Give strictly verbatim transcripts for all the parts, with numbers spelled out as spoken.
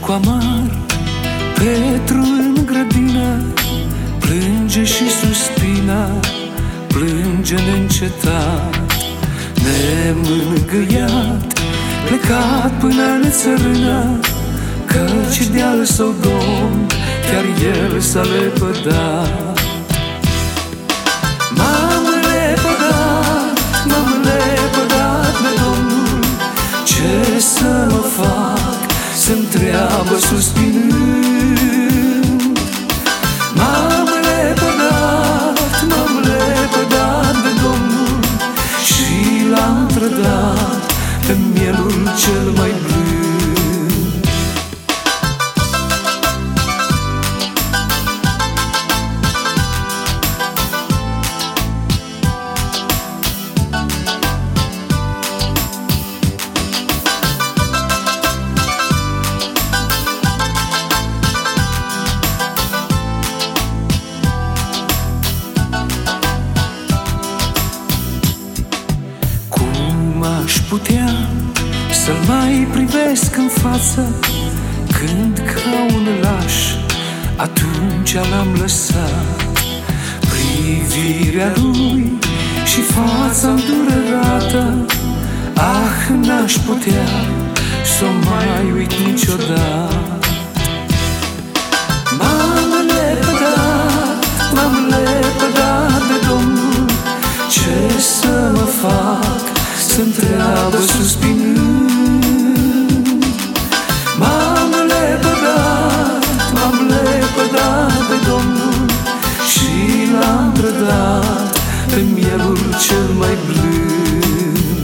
cu amar, Petru în grădină plânge și suspina, plânge neîncetat, nemângâiat, plecat până în țărână, căci de-al său Domn chiar el s-a lepădat. M-am lepădat, m-am lepădat de Domnul, ce să mă fac? Să-mi treabă suspinând. M-am lepădat, m-am lepădat de Domnul și l-am trădat pe mielul cel mai blând. Aș putea să-l mai privesc în față, când ca un laș atunci l-am lăsat. Privirea lui și fața îndurerată, ah, n-aș putea să o mai uit niciodată. M-am lepădat, m-am lepădat de Domnul, ce să mă fac? Să-mi treabă suspinând. M-am lepădat, m-am lepădat de Domnul și l-am trădat pe mielul cel mai blând.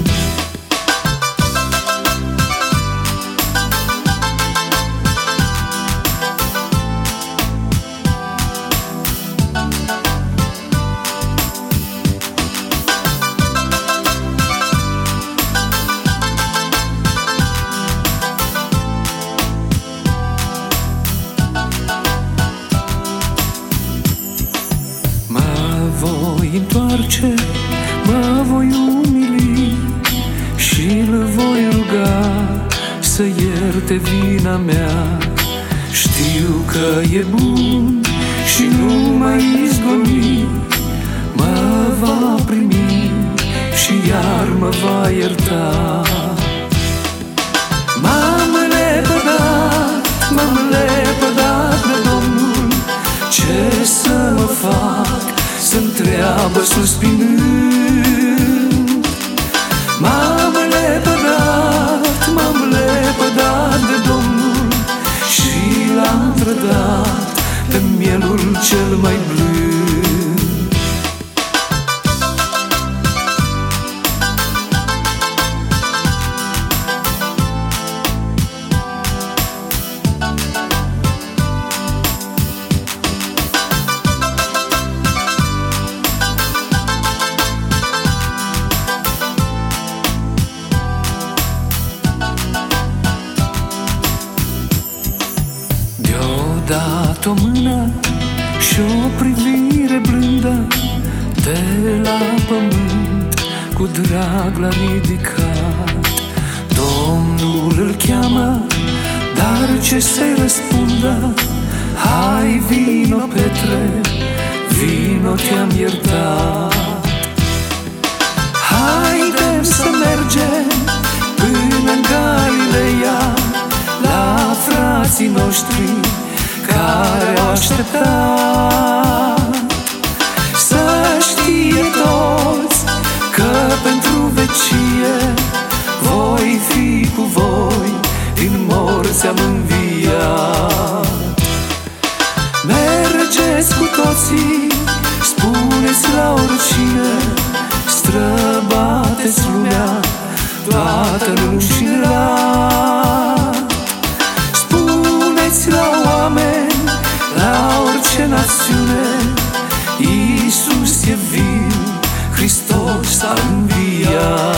Voi întoarce, mă voi umili și-l voi ruga să ierte vina mea. Știu că e bun și nu mai izgoni, mă va primi și iar mă va ierta. M-am lepădat, m-am lepădat de Domnul, ce să mă fac? Să-mi treabă suspinând. M-am lepădat, m-am lepădat de Domnul și l-am trădat pe mielul cel mai blând. Dat o mână și o privire blândă, de la pământ cu drag l-a ridicat. Domnul îl cheamă, dar ce să-i răspundă? Hai, vino, Petre, vino, te-am iertat. Haidem să mergem până în Galileea, la frații noștri care au așteptat. Să știe toți că pentru vecie voi fi cu voi, din morți am înviat. Mergeți cu toții, spuneți la oricine, străbateți lumea, toată luni și lat. Spuneți la oameni, la orice națiune, Iisus e viu, Hristos s-a înviat.